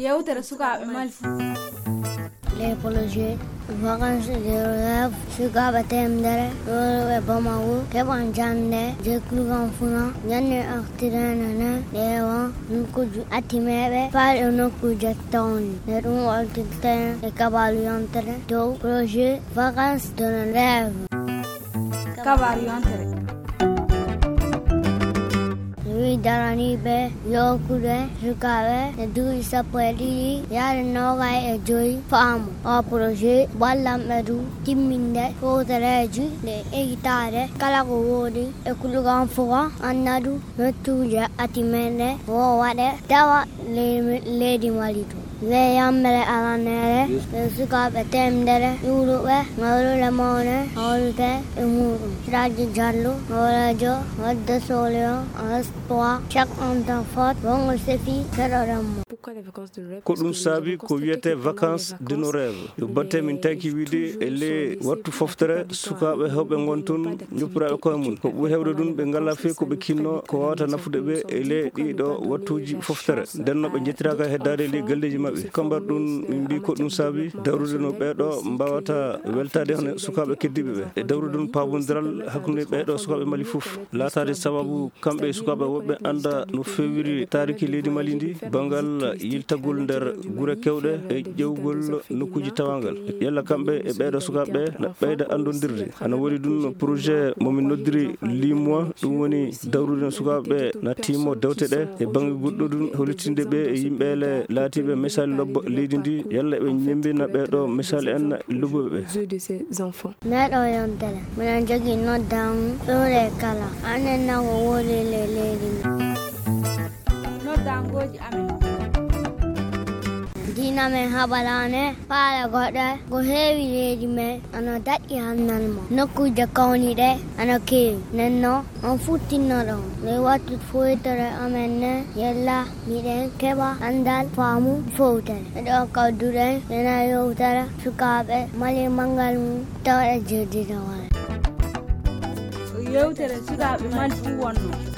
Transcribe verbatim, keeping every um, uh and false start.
yewtere sukaɓe malfu. Les projets vacances de rêve sukaɓe temdere ɗoɓe Bamako keɓan jande jeklugan funa janne aktirenene ɗewa nokkuji atimeɓe faɗe nokkuje tawni nde ɗum waltirten e kabalu yontere dow projet vacances de rêve. Kabalu yontere wi daraniɓe yokude sukaɓe e duuɓi sappo e ɗiɗi yaade nogay e joyi faamu o projet ballanɓe du timminde fowtereji nde ekitade kala ko woodi e kulugan foka annadu nottuje atimeɗe wo waɗe tawa leydi Mali to we yammere alanere e sukaɓe temdere ƴuuruɓe ngawlude mawne hawlute e muɗum Siraji Diallo ngawlejo wadde solion espoir chaque enfant fort wongo sefi keɗoɗenmo. ko ɗum saabi ko wiyete vacances de nos rêves yo batte min taki wiide ele wattu foftere sukaɓe hewɓe gontun joppiraɓe koye mum ko ɓuri hewde ɗum ɓe ngala fe koɓe kinno ko wawata nafude ɓe ele ɗiɗo wattuji foftere ndenno ɓe jettiraka heddade li galleji mabɓe kambar ɗum min mbi ko ɗum saabi dawrude no ɓeɗo mbawata weltade hono sukaɓe keddiɓe ɓe e dawrude ɗum pabodiral hakkude ɓeɗo sukaɓe Mali foof latade sababu kamɓe sukaɓe woɓɓe anda no fewiri tariki leydi Mali ndi bangal yiltagol nder gure kewɗe e ƴewgol nokkuji tawangal yalla kamɓe e ɓeɗo sukaɓe na ɓeyda andodirde ana woni ɗum projet momin noddiri limois ɗum woni dawrude no sukaɓe na timo dewte ɗe e banggue goɗɗo ɗum hollitinde ɓe e yimɓele laatiɓe misali lobbo leydi ndi yalla ɓe ñembina ɓeɗo misali en lobbuɓe ɓe. neɗo yontere minen jogui noddan ɗore kala anen nago woli le leydi ndi noddangoji amen dina men haɓalane faale goɗɗe ko heewi leydi men ana daƴƴi hannanmo nokkuje kawniɗe ana keewi nenno on futtinno ɗon nde wattu foytere amen ne yella miɗen keɓa andal faamu fowtere eɗo kawduɗen ena yewtere sukaɓe Mali mangal mum tawɗe jedditawale yewtere sukaɓe Mali fu wonno